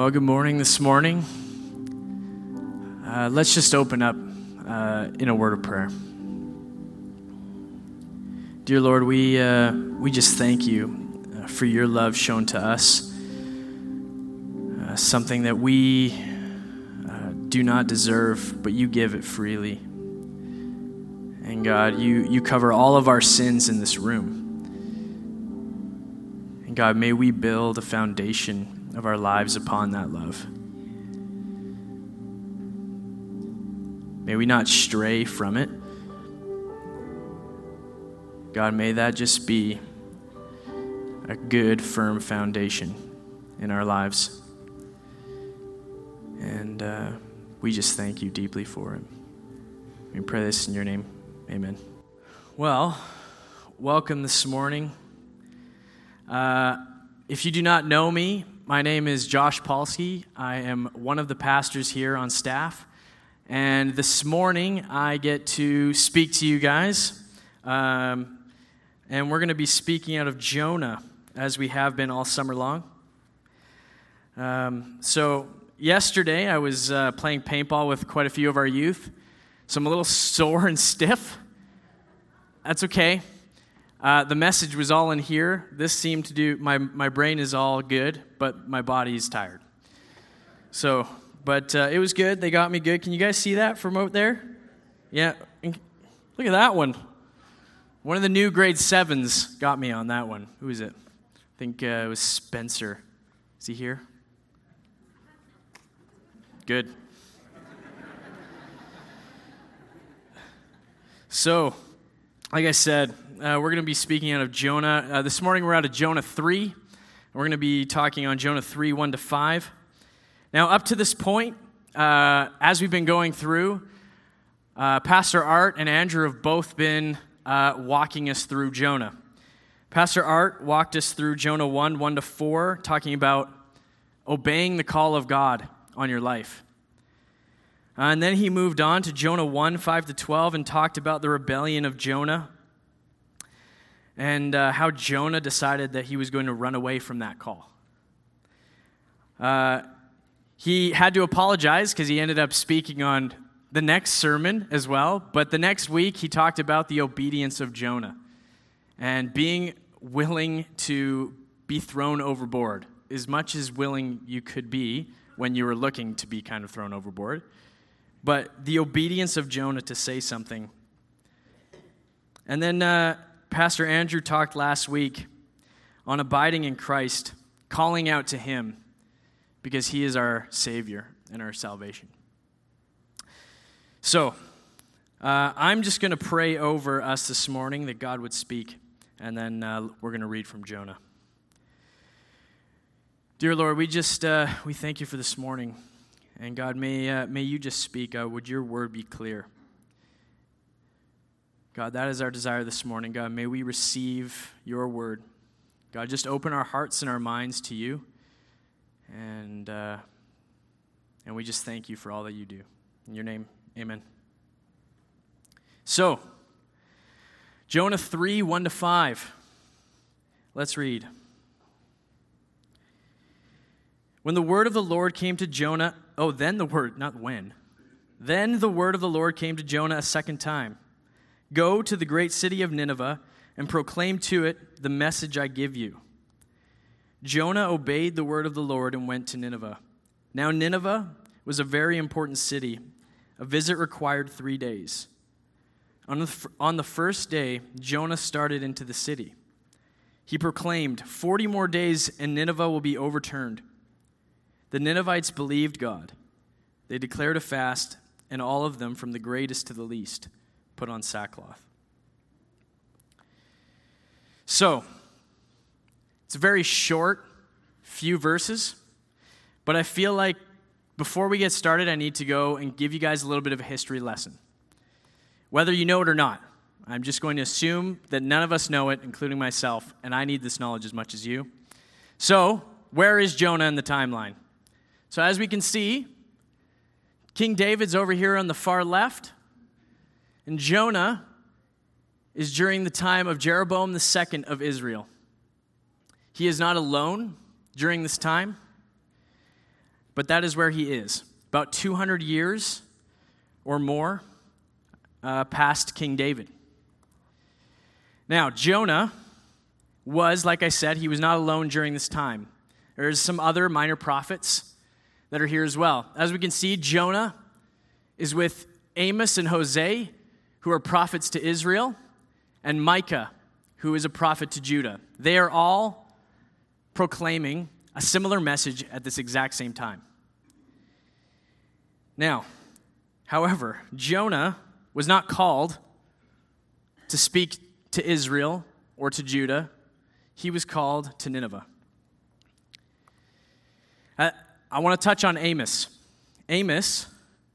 Well, good morning this morning. Let's just open up in a word of prayer. Dear Lord, we just thank you for your love shown to us, something that we do not deserve, but you give it freely. And God, you cover all of our sins in this room. And God, may we build a foundation of our lives upon that love. May we not stray from it. God, may that just be a good, firm foundation in our lives. And we just thank you deeply for it. We pray this in your name. Amen. Well, welcome this morning. If you do not know me, my name is Josh Polsky. I am one of the pastors here on staff. And this morning, I get to speak to you guys. And we're going to be speaking out of Jonah, as we have been all summer long. So yesterday, I was playing paintball with quite a few of our youth. So I'm a little sore and stiff. That's okay. The message was all in here. This seemed to do, my brain is all good, but my body is tired. So, but it was good. They got me good. Can you guys see that from out there? Yeah. Look at that one. One of the new grade 7s got me on that one. Who is it? I think it was Spencer. Is he here? Good. So, like I said, we're going to be speaking out of Jonah. This morning we're out of Jonah 3. We're going to be talking on Jonah 3, 1-5. Now, up to this point, as we've been going through, Pastor Art and Andrew have both been walking us through Jonah. Pastor Art walked us through Jonah 1, 1-4, talking about obeying the call of God on your life. And then he moved on to Jonah 1, 5-12, and talked about the rebellion of Jonah and how Jonah decided that he was going to run away from that call. He had to apologize because he ended up speaking on the next sermon as well, but the next week he talked about the obedience of Jonah and being willing to be thrown overboard, as much as willing you could be when you were looking to be kind of thrown overboard. But the obedience of Jonah to say something. And then Pastor Andrew talked last week on abiding in Christ, calling out to him because he is our Savior and our salvation. So, I'm just going to pray over us this morning that God would speak, and then we're going to read from Jonah. Dear Lord, we thank you for this morning. And God, may you just speak. Would your word be clear? God, that is our desire this morning. God, may we receive your word. God, just open our hearts and our minds to you. And we just thank you for all that you do. In your name, amen. So, Jonah 3, 1-5. Let's read. When the word of the Lord came to Jonah, then the word of the Lord came to Jonah a second time. Go to the great city of Nineveh and proclaim to it the message I give you. Jonah obeyed the word of the Lord and went to Nineveh. Now Nineveh was a very important city. A visit required 3 days. On the first day, Jonah started into the city. He proclaimed, 40 more days and Nineveh will be overturned. The Ninevites believed God. They declared a fast, and all of them, from the greatest to the least, put on sackcloth. So, it's a very short few verses, but I feel like before we get started, I need to go and give you guys a little bit of a history lesson. Whether you know it or not, I'm just going to assume that none of us know it, including myself, and I need this knowledge as much as you. So, where is Jonah in the timeline? So as we can see, King David's over here on the far left, and Jonah is during the time of Jeroboam II of Israel. He is not alone during this time. but that is where he is, about 200 years or more past King David. Now, Jonah was, like I said, he was not alone during this time. There's some other minor prophets that are here as well. As we can see, Jonah is with Amos and Hosea, who are prophets to Israel, and Micah, who is a prophet to Judah. They are all proclaiming a similar message at this exact same time. Now, however, Jonah was not called to speak to Israel or to Judah. He was called to Nineveh. I want to touch on Amos. Amos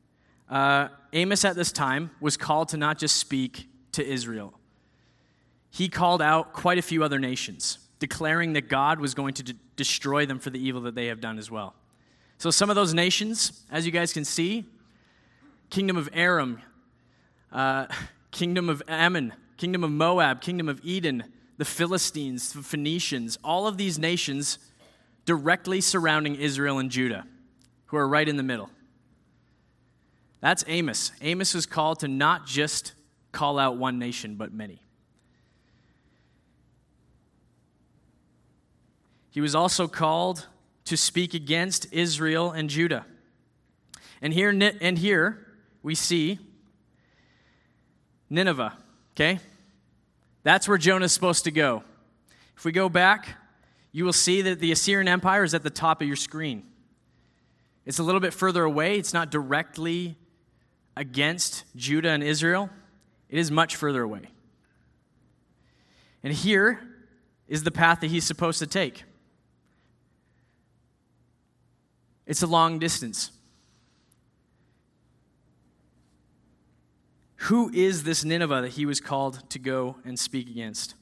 at this time was called to not just speak to Israel. He called out quite a few other nations, declaring that God was going to destroy them for the evil that they have done as well. So some of those nations, as you guys can see, kingdom of Aram, kingdom of Ammon, kingdom of Moab, kingdom of Edom, the Philistines, the Phoenicians, all of these nations directly surrounding Israel and Judah, who are right in the middle. That's Amos. Amos was called to not just call out one nation, but many. He was also called to speak against Israel and Judah. And here we see Nineveh, okay? That's where Jonah's supposed to go. If we go back, you will see that the Assyrian Empire is at the top of your screen. It's a little bit further away. It's not directly against Judah and Israel. It is much further away. And here is the path that he's supposed to take. It's a long distance. Who is this Nineveh that he was called to go and speak against?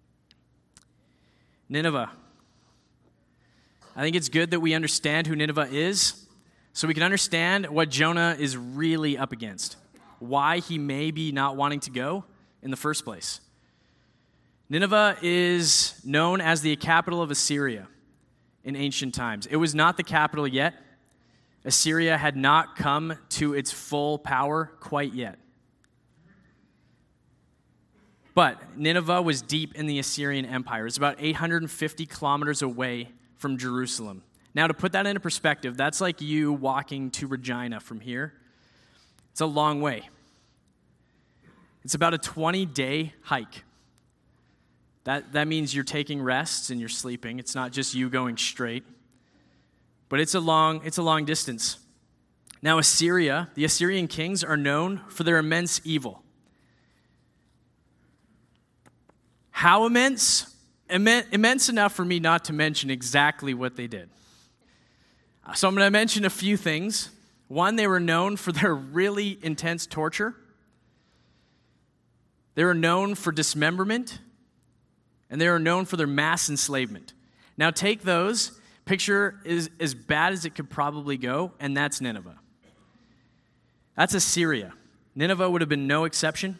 Nineveh. I think it's good that we understand who Nineveh is so we can understand what Jonah is really up against, why he may be not wanting to go in the first place. Nineveh is known as the capital of Assyria in ancient times. It was not the capital yet. Assyria had not come to its full power quite yet. But Nineveh was deep in the Assyrian Empire. It's about 850 kilometers away from Jerusalem. Now, to put that into perspective, that's like you walking to Regina from here. It's a long way. It's about a 20-day hike. That means you're taking rests and you're sleeping. It's not just you going straight. But it's a long distance. Now, Assyria, the Assyrian kings are known for their immense evil. How immense? Immense enough for me not to mention exactly what they did. So I'm going to mention a few things. One, they were known for their really intense torture. They were known for dismemberment. And they were known for their mass enslavement. Now take those, picture is as bad as it could probably go, and that's Nineveh. That's Assyria. Nineveh would have been no exception.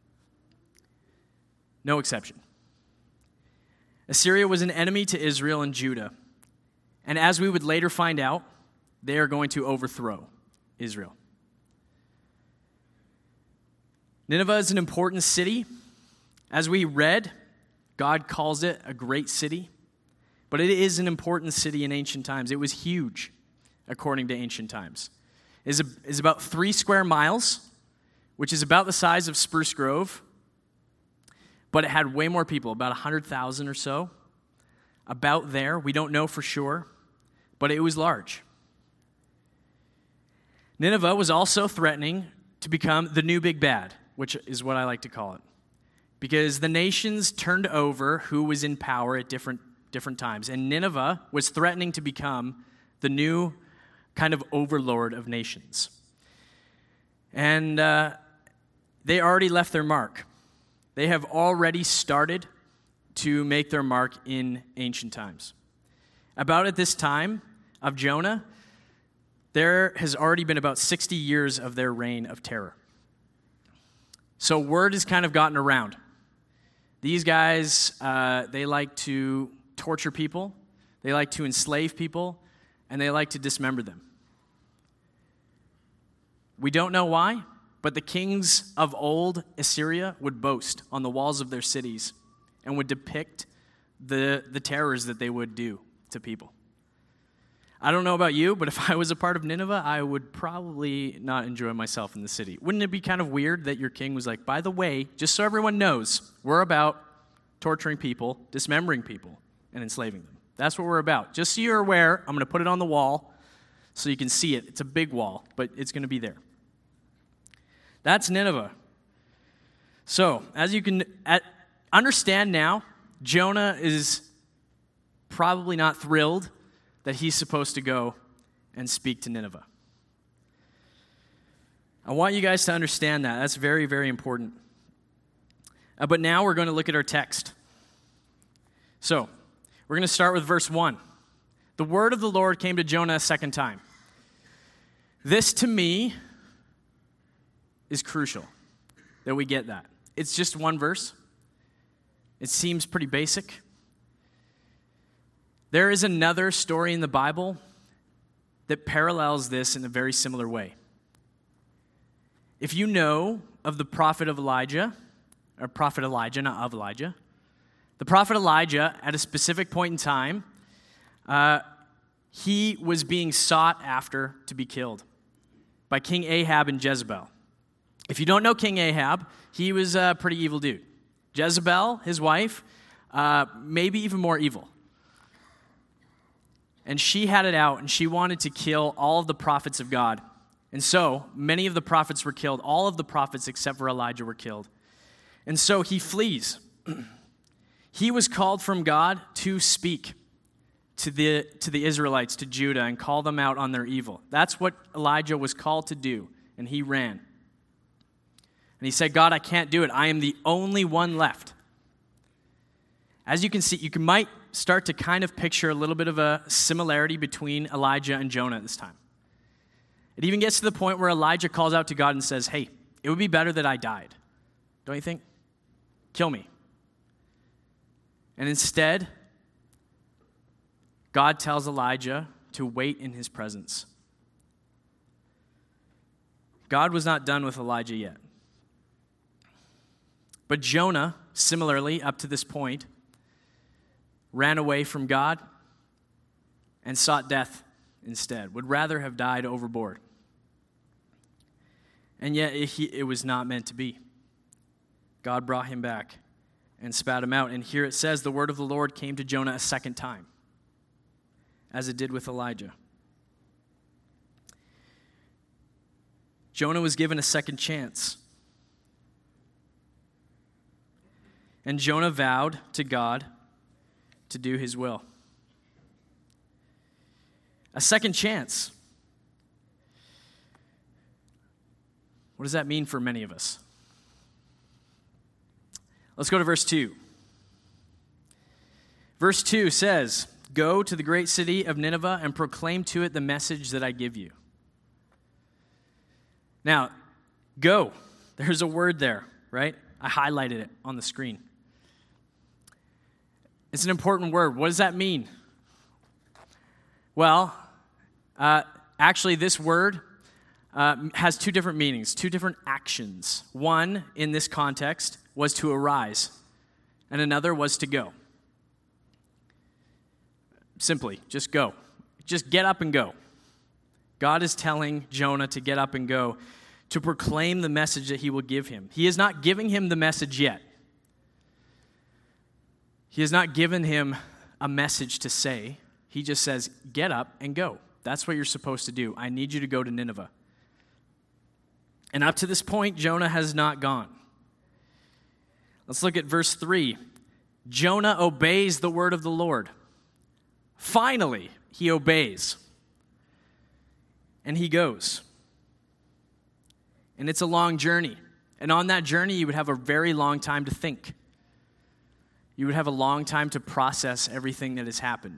No exception. Assyria was an enemy to Israel and Judah. And as we would later find out, they are going to overthrow Israel. Nineveh is an important city. As we read, God calls it a great city. But it is an important city in ancient times. It was huge, according to ancient times. It is about 3 square miles, which is about the size of Spruce Grove. But it had way more people, about 100,000 or so. About there, we don't know for sure, but it was large. Nineveh was also threatening to become the new big bad, which is what I like to call it. Because the nations turned over who was in power at different times. And Nineveh was threatening to become the new kind of overlord of nations. And they already left their mark. They have already started to make their mark in ancient times. About at this time of Jonah, there has already been about 60 years of their reign of terror. So word has kind of gotten around. These guys, they like to torture people, they like to enslave people, and they like to dismember them. We don't know why, but the kings of old Assyria would boast on the walls of their cities and would depict the terrors that they would do to people. I don't know about you, but if I was a part of Nineveh, I would probably not enjoy myself in the city. Wouldn't it be kind of weird that your king was like, by the way, just so everyone knows, we're about torturing people, dismembering people, and enslaving them. That's what we're about. Just so you're aware, I'm going to put it on the wall so you can see it. It's a big wall, but it's going to be there. That's Nineveh. So, as you can understand now, Jonah is probably not thrilled that he's supposed to go and speak to Nineveh. I want you guys to understand that. That's very, very important. But now we're going to look at our text. So, we're going to start with verse 1. The word of the Lord came to Jonah a second time. This, to me, is crucial that we get that. It's just one verse. It seems pretty basic. There is another story in the Bible that parallels this in a very similar way. If you know of the prophet of Elijah, or prophet Elijah, not of Elijah, the prophet Elijah, at a specific point in time, he was being sought after to be killed by King Ahab and Jezebel. If you don't know King Ahab, he was a pretty evil dude. Jezebel, his wife, maybe even more evil. And she had it out, and she wanted to kill all of the prophets of God. And so, many of the prophets were killed. All of the prophets except for Elijah were killed. And so he flees. He was called from God to speak to the Israelites, to Judah, and call them out on their evil. That's what Elijah was called to do, and he ran. And he said, God, I can't do it. I am the only one left. As you can see, you might start to kind of picture a little bit of a similarity between Elijah and Jonah at this time. It even gets to the point where Elijah calls out to God and says, hey, it would be better that I died. Don't you think? Kill me. And instead, God tells Elijah to wait in his presence. God was not done with Elijah yet. But Jonah, similarly, up to this point, ran away from God and sought death instead, would rather have died overboard. And yet it was not meant to be. God brought him back and spat him out. And here it says, the word of the Lord came to Jonah a second time, as it did with Elijah. Jonah was given a second chance. And Jonah vowed to God to do his will. A second chance. What does that mean for many of us? Let's go to verse 2. Verse 2 says, go to the great city of Nineveh and proclaim to it the message that I give you. Now, go. There's a word there, right? I highlighted it on the screen. It's an important word. What does that mean? Well, actually, this word has two different meanings, two different actions. One, in this context, was to arise, and another was to go. Simply, just go. Just get up and go. God is telling Jonah to get up and go, to proclaim the message that he will give him. He is not giving him the message yet. He has not given him a message to say. He just says, get up and go. That's what you're supposed to do. I need you to go to Nineveh. And up to this point, Jonah has not gone. Let's look at verse 3. Jonah obeys the word of the Lord. Finally, he obeys. And he goes. And it's a long journey. And on that journey, you would have a very long time to think. You would have a long time to process everything that has happened.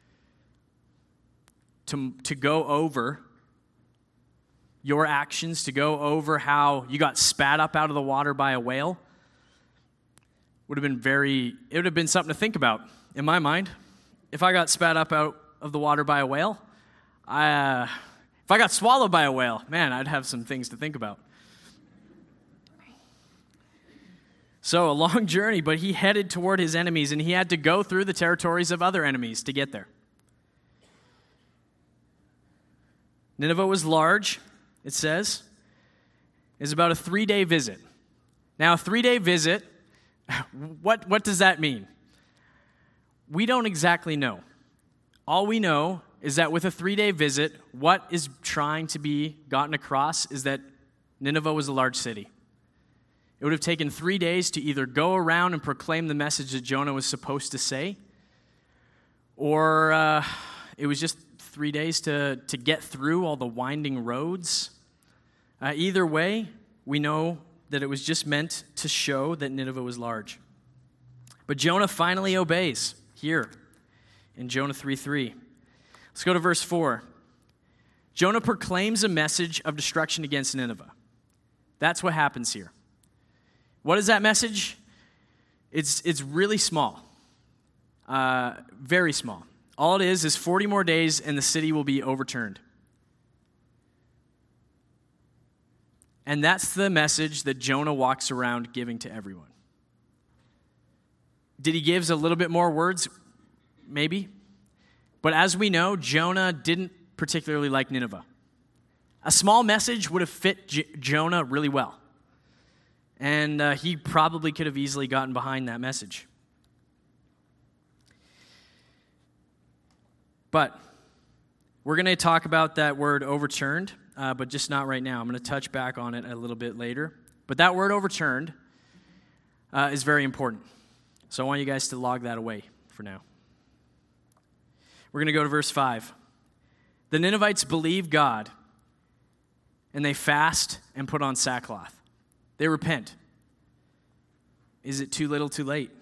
To go over your actions, to go over how you got spat up out of the water by a whale, it would have been something to think about in my mind. If I got spat up out of the water by a whale, If I got swallowed by a whale, man, I'd have some things to think about. So a long journey, but he headed toward his enemies, and he had to go through the territories of other enemies to get there. Nineveh was large, it says. It's about a 3-day visit. Now, a 3-day visit, what does that mean? We don't exactly know. All we know is that with a 3-day visit, what is trying to be gotten across is that Nineveh was a large city. It would have taken 3 days to either go around and proclaim the message that Jonah was supposed to say, or it was just 3 days to get through all the winding roads. Either way, we know that it was just meant to show that Nineveh was large. But Jonah finally obeys here in Jonah 3:3. Let's go to verse 4. Jonah proclaims a message of destruction against Nineveh. That's what happens here. What is that message? It's really small, very small. All it is 40 more days and the city will be overturned. And that's the message that Jonah walks around giving to everyone. Did he give a little bit more words? Maybe. But as we know, Jonah didn't particularly like Nineveh. A small message would have fit Jonah really well. And he probably could have easily gotten behind that message. But we're going to talk about that word overturned, but just not right now. I'm going to touch back on it a little bit later. But that word overturned is very important. So I want you guys to log that away for now. We're going to go to verse 5. The Ninevites believe God, and they fast and put on sackcloth. They repent. Is it too little, too late?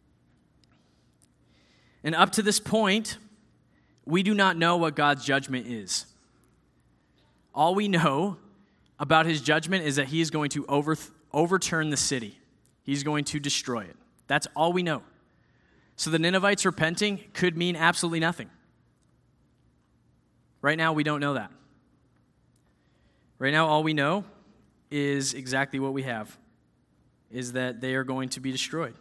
And up to this point, we do not know what God's judgment is. All we know about his judgment is that he is going to overturn the city. He's going to destroy it. That's all we know. So the Ninevites repenting could mean absolutely nothing. Right now, we don't know that. Right now, all we know is exactly what we have, is that they are going to be destroyed.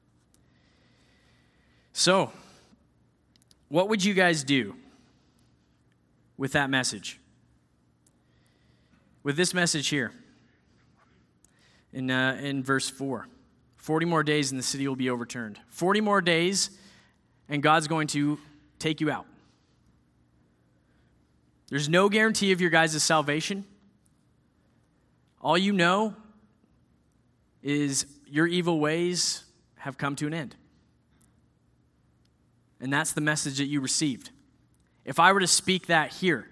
So, what would you guys do with that message? With this message here, in verse 4. 40 more days and the city will be overturned. 40 more days and God's going to take you out. There's no guarantee of your guys' salvation. All you know is your evil ways have come to an end. And that's the message that you received. If I were to speak that here,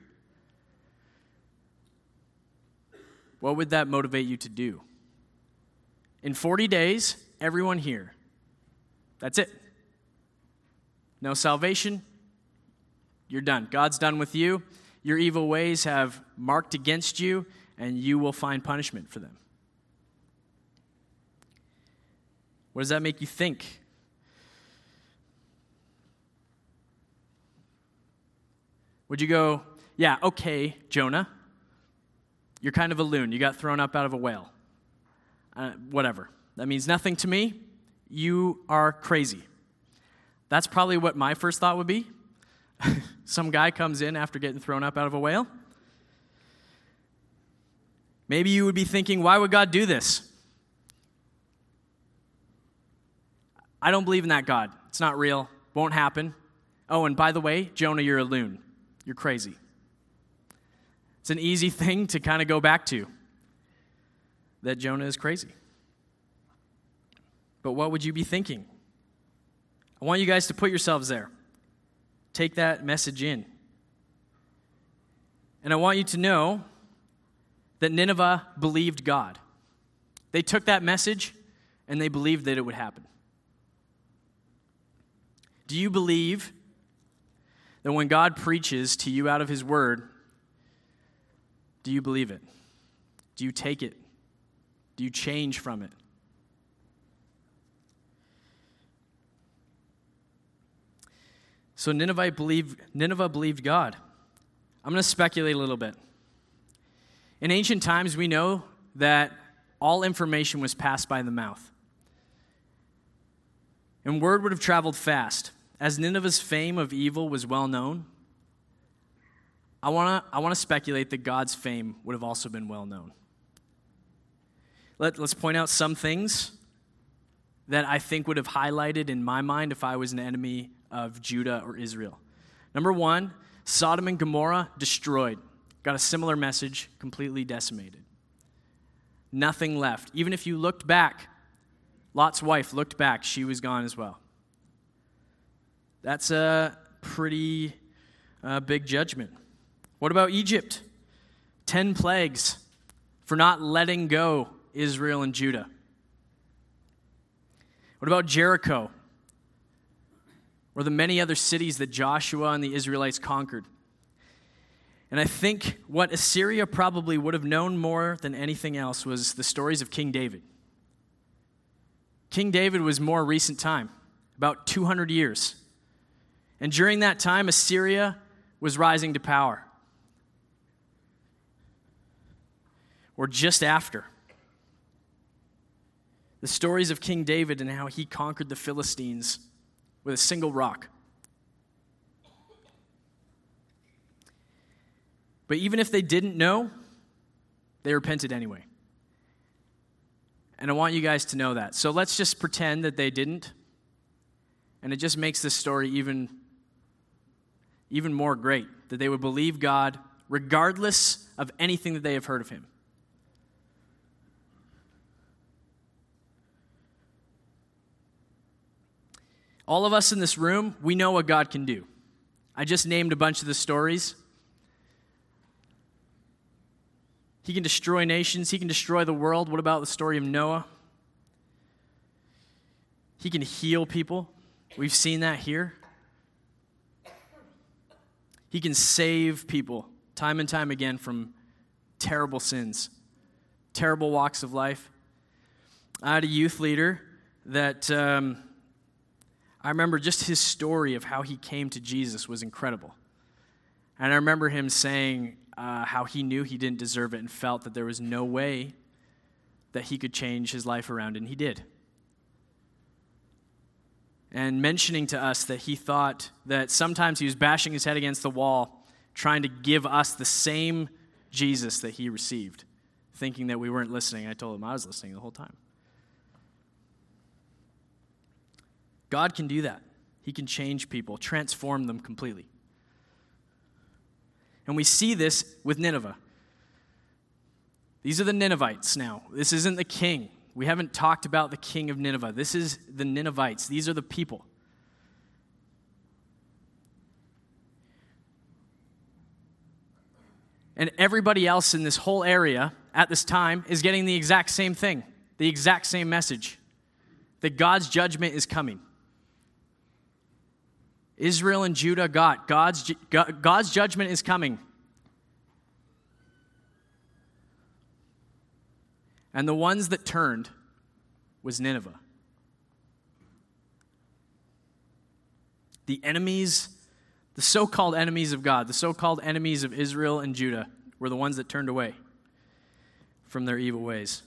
what would that motivate you to do? In 40 days, everyone here. That's it. No salvation. You're done. God's done with you. Your evil ways have marked against you, and you will find punishment for them. What does that make you think? Would you go, yeah, okay, Jonah, you're kind of a loon. You got thrown up out of a whale. Whatever. That means nothing to me. You are crazy. That's probably what my first thought would be. Some guy comes in after getting thrown up out of a whale. Maybe you would be thinking, why would God do this? I don't believe in that God. It's not real. Won't happen. Oh, and by the way, Jonah, you're a loon. You're crazy. It's an easy thing to kind of go back to, that Jonah is crazy. But what would you be thinking? I want you guys to put yourselves there. Take that message in. And I want you to know that Nineveh believed God. They took that message and they believed that it would happen. Do you believe that when God preaches to you out of his word, do you believe it? Do you take it? Do you change from it? So Nineveh believed God. I'm going to speculate a little bit. In ancient times, we know that all information was passed by the mouth. And word would have traveled fast. As Nineveh's fame of evil was well known, I want to speculate that God's fame would have also been well known. Let's point out some things that I think would have highlighted in my mind if I was an enemy of Judah or Israel. Number one, Sodom and Gomorrah destroyed. Got a similar message, completely decimated. Nothing left. Even if you looked back, Lot's wife looked back, she was gone as well. That's a pretty big judgment. What about Egypt? 10 plagues for not letting go Israel and Judah. What about Jericho? Or the many other cities that Joshua and the Israelites conquered? And I think what Assyria probably would have known more than anything else was the stories of King David. King David was more recent time, about 200 years. And during that time, Assyria was rising to power. Or just after. The stories of King David and how he conquered the Philistines with a single rock. But even if they didn't know, they repented anyway. And I want you guys to know that. So let's just pretend that they didn't. And it just makes this story even more great, that they would believe God regardless of anything that they have heard of him. All of us in this room, we know what God can do. I just named a bunch of the stories. He can destroy nations. He can destroy the world. What about the story of Noah? He can heal people. We've seen that here. He can save people time and time again from terrible sins, terrible walks of life. I had a youth leader that I remember just his story of how he came to Jesus was incredible. And I remember him saying how he knew he didn't deserve it and felt that there was no way that he could change his life around, and he did. And mentioning to us that he thought that sometimes he was bashing his head against the wall, trying to give us the same Jesus that he received, thinking that we weren't listening. I told him I was listening the whole time. God can do that. He can change people, transform them completely. And we see this with Nineveh. These are the Ninevites now. This isn't the king. We haven't talked about the king of Nineveh. This is the Ninevites. These are the people. And everybody else in this whole area at this time is getting the exact same thing, the exact same message, that God's judgment is coming. Israel and Judah got God's judgment is coming. And the ones that turned was Nineveh. The enemies, the so-called enemies of God, the so-called enemies of Israel and Judah were the ones that turned away from their evil ways.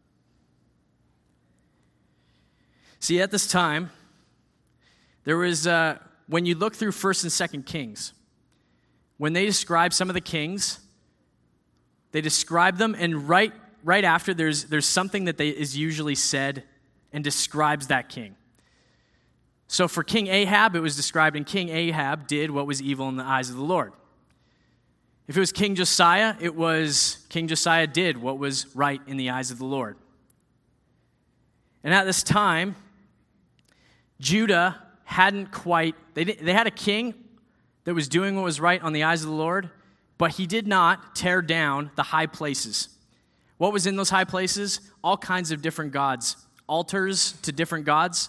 See, at this time, there was when you look through 1st and 2nd Kings, when they describe some of the kings, they describe them, and right after there's something that is usually said and describes that king. So for King Ahab, it was described, and King Ahab did what was evil in the eyes of the Lord. If it was King Josiah, it was King Josiah did what was right in the eyes of the Lord. And at this time, Judah hadn't quite, they had a king that was doing what was right on the eyes of the Lord, but he did not tear down the high places. What was in those high places? All kinds of different gods, altars to different gods.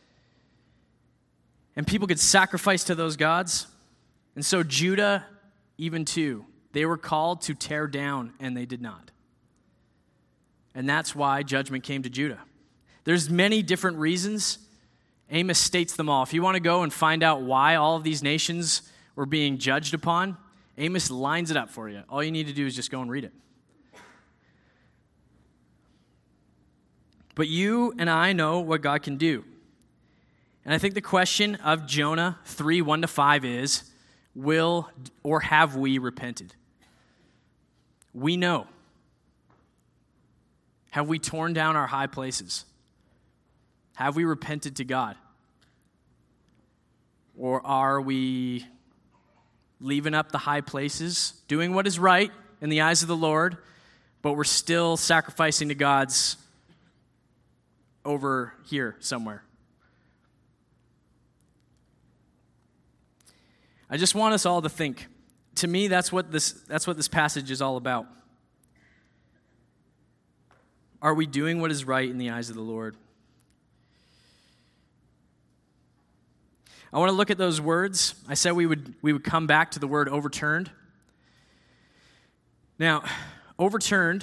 And people could sacrifice to those gods. And so Judah, even too, they were called to tear down, and they did not. And that's why judgment came to Judah. There's many different reasons. Amos states them all. If you want to go and find out why all of these nations were being judged upon, Amos lines it up for you. All you need to do is just go and read it. But you and I know what God can do. And I think the question of Jonah 3, 1-5 is, will or have we repented? We know. Have we torn down our high places? Have we repented to God? Or are we leaving up the high places, doing what is right in the eyes of the Lord, but we're still sacrificing to God's over here somewhere? I just want us all to think. To me, that's what this passage is all about. Are we doing what is right in the eyes of the Lord? I want to look at those words. I said we would come back to the word overturned. Now, overturned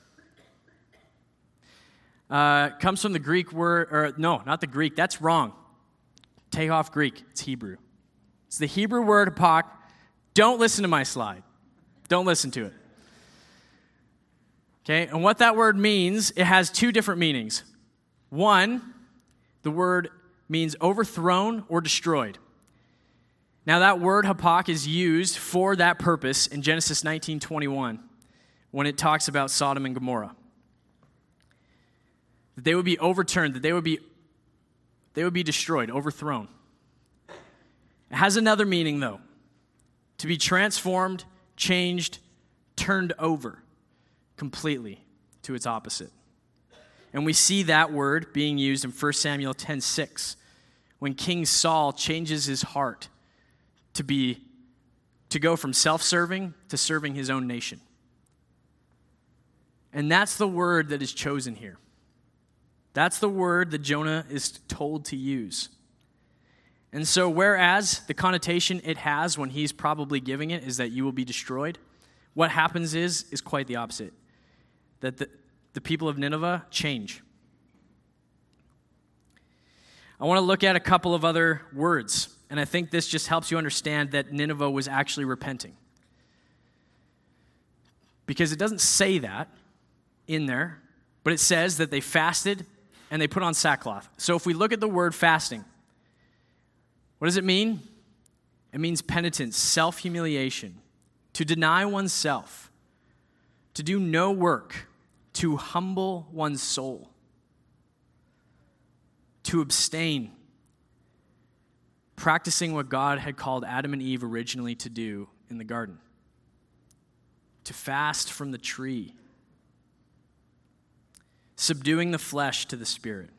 comes from the Greek word, or no, not the Greek. That's wrong. Take off Greek. It's Hebrew. It's the Hebrew word hapach. Don't listen to my slide. Don't listen to it. Okay, and what that word means, it has two different meanings. One, the word means overthrown or destroyed. Now that word hapach is used for that purpose in Genesis 19:21 when it talks about Sodom and Gomorrah. That they would be overturned, that they would be destroyed, overthrown. It has another meaning though. To be transformed, changed, turned over completely to its opposite. And we see that word being used in 1 Samuel 10:6 when King Saul changes his heart to go from self-serving to serving his own nation. And that's the word that is chosen here. That's the word that Jonah is told to use. And so whereas the connotation it has when he's probably giving it is that you will be destroyed, what happens is quite the opposite. That the people of Nineveh change. I want to look at a couple of other words, and I think this just helps you understand that Nineveh was actually repenting. Because it doesn't say that in there, but it says that they fasted and they put on sackcloth. So if we look at the word fasting, what does it mean? It means penitence, self-humiliation, to deny oneself, to do no work, to humble one's soul, to abstain, practicing what God had called Adam and Eve originally to do in the garden, to fast from the tree, subduing the flesh to the spirit.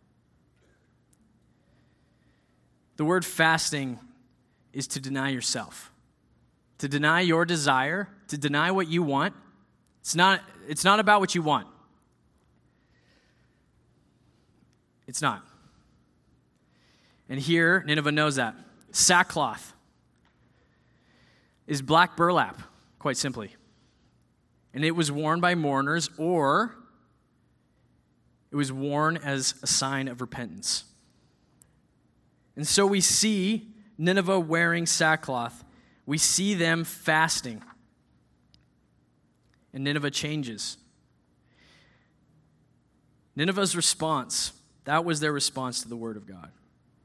The word fasting is to deny yourself, to deny your desire, to deny what you want. It's not about what you want. It's not. And here, Nineveh knows that. Sackcloth is black burlap, quite simply. And it was worn by mourners, or it was worn as a sign of repentance. And so we see Nineveh wearing sackcloth. We see them fasting. And Nineveh changes. Nineveh's response, that was their response to the word of God.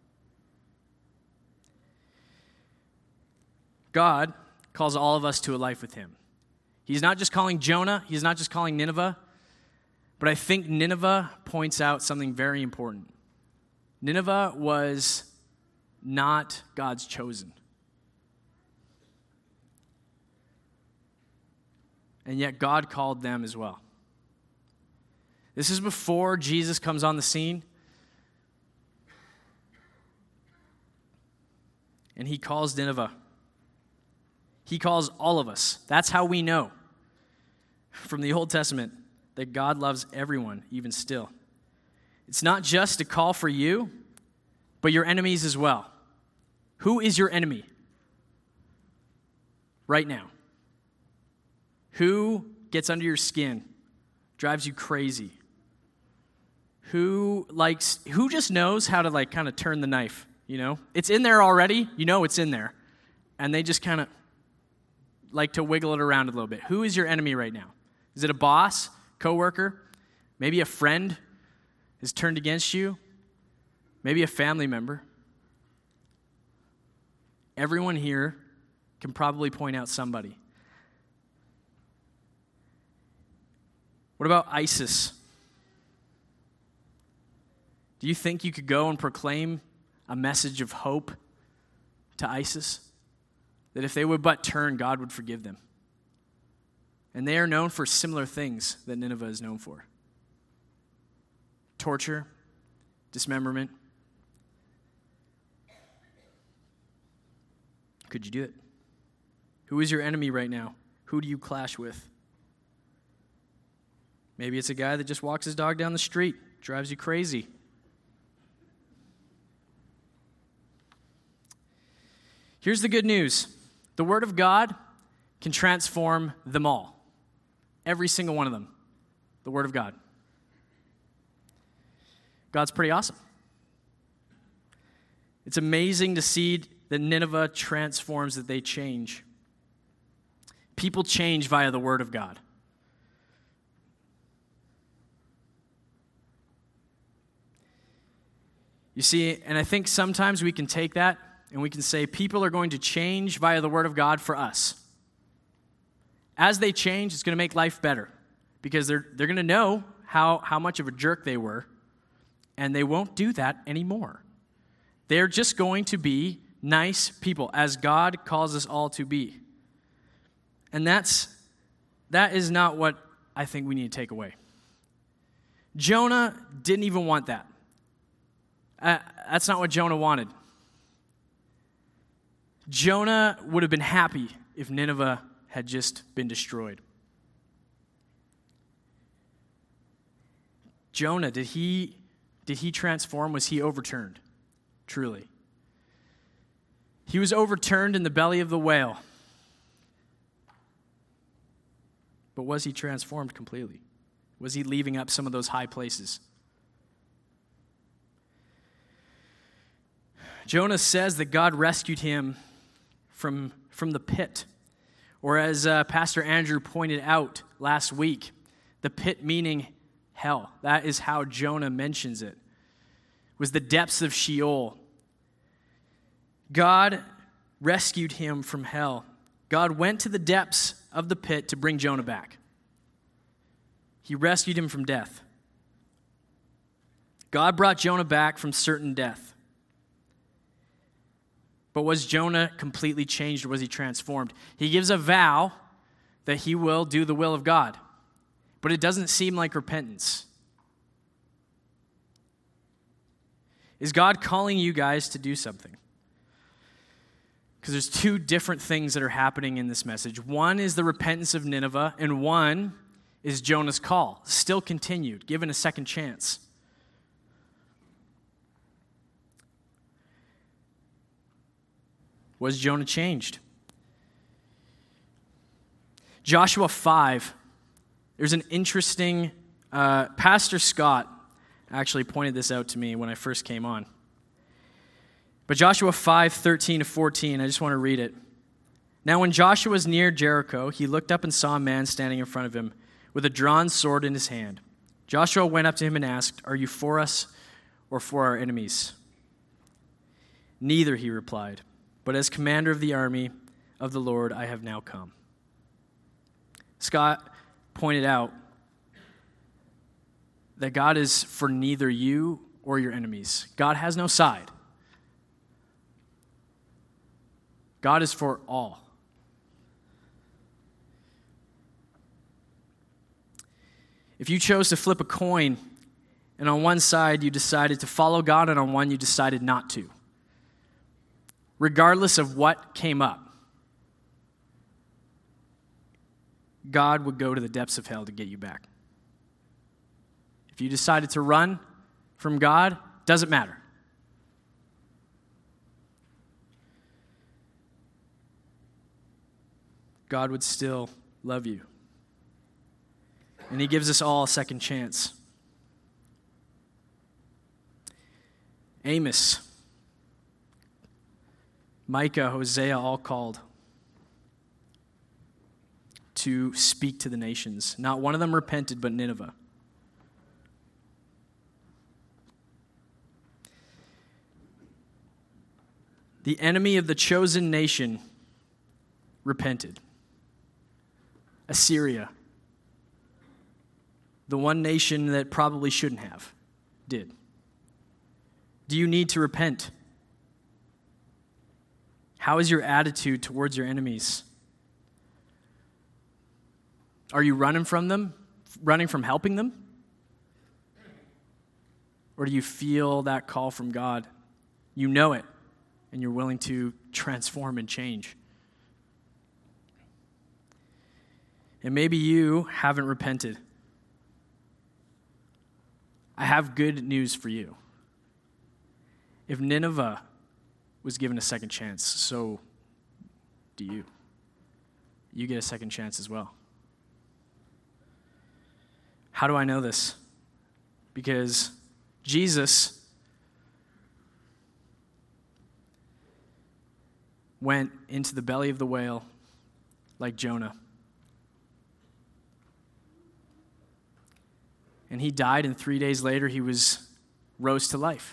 God calls all of us to a life with him. He's not just calling Jonah, he's not just calling Nineveh, but I think Nineveh points out something very important. Nineveh was not God's chosen. And yet God called them as well. This is before Jesus comes on the scene. And he calls Nineveh. He calls all of us. That's how we know from the Old Testament that God loves everyone, even still. It's not just a call for you, but your enemies as well. Who is your enemy right now? Who gets under your skin, drives you crazy? Who just knows how to kind of turn the knife, you know? It's in there already, you know it's in there. And they just kind of like to wiggle it around a little bit. Who is your enemy right now? Is it a boss, coworker, maybe a friend has turned against you, maybe a family member? Everyone here can probably point out somebody. What about ISIS? Do you think you could go and proclaim a message of hope to ISIS? That if they would but turn, God would forgive them. And they are known for similar things that Nineveh is known for. Torture, dismemberment. Could you do it? Who is your enemy right now? Who do you clash with? Maybe it's a guy that just walks his dog down the street, drives you crazy. Here's the good news. The Word of God can transform them all. Every single one of them. The Word of God. God's pretty awesome. It's amazing to see that Nineveh transforms, that they change. People change via the Word of God. You see, and I think sometimes we can take that and we can say people are going to change via the Word of God for us. As they change, it's going to make life better because they're going to know how much of a jerk they were, and they won't do that anymore. They're just going to be nice people as God calls us all to be. And that is not what I think we need to take away. Jonah didn't even want that. That's not what Jonah wanted. Jonah would have been happy if Nineveh had just been destroyed. Jonah, did he transform? Was he overturned? Truly. He was overturned in the belly of the whale. But was he transformed completely? Was he leaving up some of those high places? Jonah says that God rescued him from the pit. Or as Pastor Andrew pointed out last week, the pit meaning hell. That is how Jonah mentions it. It was the depths of Sheol. God rescued him from hell. God went to the depths of the pit to bring Jonah back. He rescued him from death. God brought Jonah back from certain death. But was Jonah completely changed or was he transformed? He gives a vow that he will do the will of God. But it doesn't seem like repentance. Is God calling you guys to do something? Because there's two different things that are happening in this message. One is the repentance of Nineveh, and one is Jonah's call, still continued, given a second chance. Was Jonah changed? Joshua 5, there's an interesting, Pastor Scott actually pointed this out to me when I first came on. But Joshua 5:13-14, I just want to read it. Now when Joshua was near Jericho, he looked up and saw a man standing in front of him with a drawn sword in his hand. Joshua went up to him and asked, "Are you for us or for our enemies?" "Neither," he replied. "But as commander of the army of the Lord, I have now come." Scott pointed out that God is for neither you or your enemies. God has no side. God is for all. If you chose to flip a coin, and on one side you decided to follow God, and on one you decided not to, regardless of what came up, God would go to the depths of hell to get you back. If you decided to run from God, doesn't matter. God would still love you. And he gives us all a second chance. Amos, Micah, Hosea, all called. to speak to the nations. Not one of them repented, but Nineveh. The enemy of the chosen nation repented. Assyria, the one nation that probably shouldn't have, did. Do you need to repent? How is your attitude towards your enemies? Are you running from them? Running from helping them? Or do you feel that call from God? You know it, and you're willing to transform and change. And maybe you haven't repented. I have good news for you. If Nineveh was given a second chance, so do you. You get a second chance as well. How do I know this? Because Jesus went into the belly of the whale like Jonah. And he died, and 3 days later he was rose to life.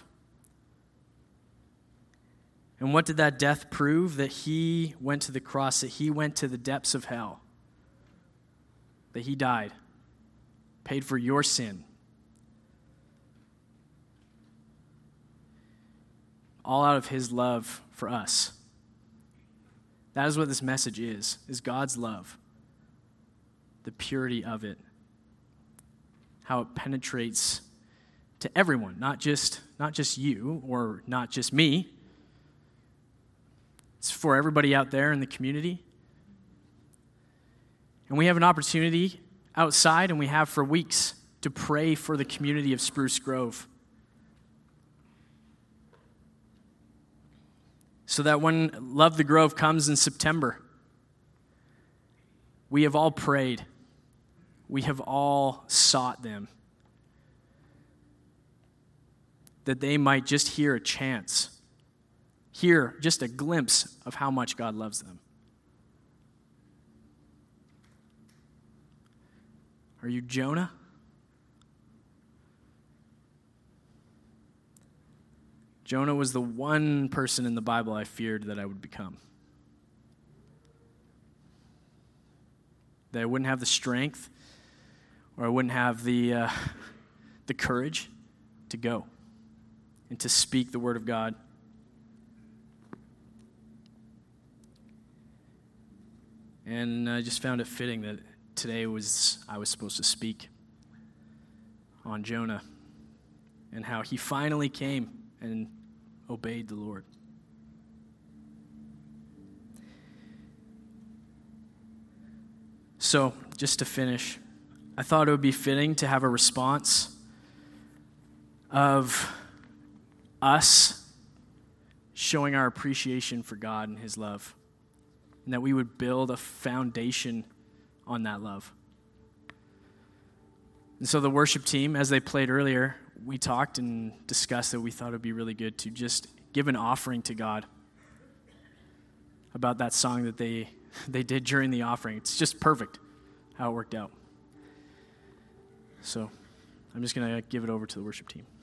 And what did that death prove? That he went to the cross, that he went to the depths of hell, that he died, paid for your sin. All out of his love for us. That is what this message is God's love, the purity of it, how it penetrates to everyone, not just you or not just me. It's for everybody out there in the community. And we have an opportunity outside, and we have for weeks, to pray for the community of Spruce Grove. So that when Love the Grove comes in September, we have all prayed. We have all sought them. That they might just hear a chance, hear just a glimpse of how much God loves them. Are you Jonah? Jonah was the one person in the Bible I feared that I would become. That I wouldn't have the strength, or I wouldn't have the courage to go and to speak the word of God. And I just found it fitting that today I was supposed to speak on Jonah and how he finally came and obeyed the Lord. So, just to finish, I thought it would be fitting to have a response of us showing our appreciation for God and his love, and that we would build a foundation on that love. And so the worship team, as they played earlier, we talked and discussed that we thought it would be really good to just give an offering to God about that song that they did during the offering. It's just perfect how it worked out. So I'm just going to give it over to the worship team.